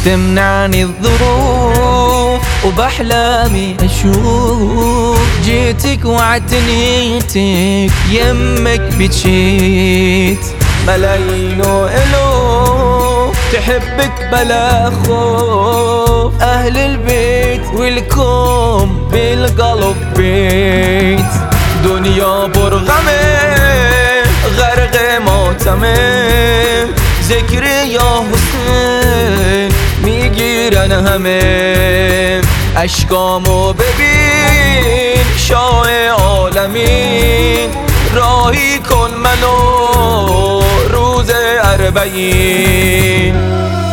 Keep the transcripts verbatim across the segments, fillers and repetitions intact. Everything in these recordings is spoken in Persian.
تمنعني الظروف وبأحلامي أشوف جيتك واعتنيتك يمك بجيت ملايين وألوف تحبك بلا خوف أهل البيت والكم بالقلب بيت دنيا برغمة غرق موتمه ذكري يا حسین میگیرن همه اشکامو ببین شاه عالمین راهی کن منو روز اربعین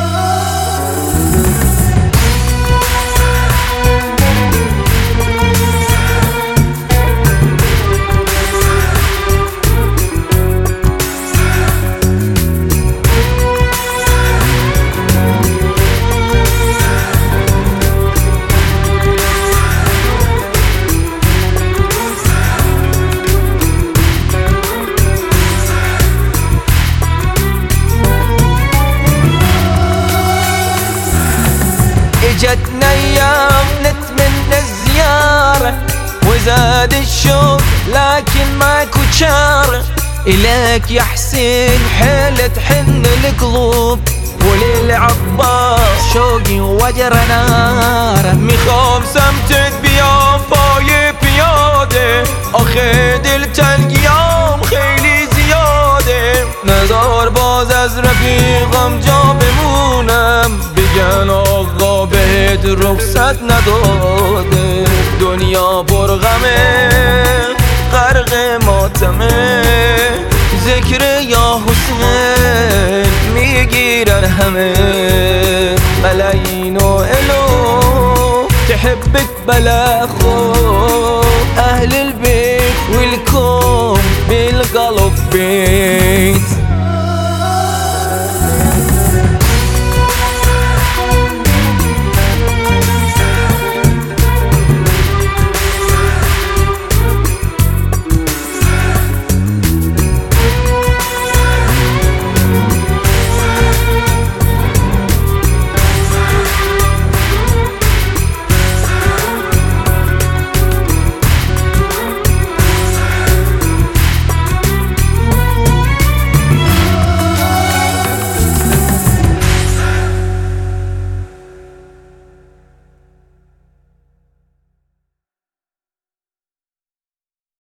جتنا ايام نتمنى الزيارة وزاد الشوق لكن ماكو شارة إليك يا حسين حيل تحن القلوب وللعباس شوقي وجر ناره میخوام سمتت بیام پای پیاده آخه دلتنگیام خیلی زیاده نزار باز از رفیقم جا بمونم بگن آقا بهت رخصت نداده دنیا برغمه غرق ماتمه ذکر یا حسین میگیرن همه ملايين وألوف تحبك بلا خوف أهل البيت والكون بالقلب بيت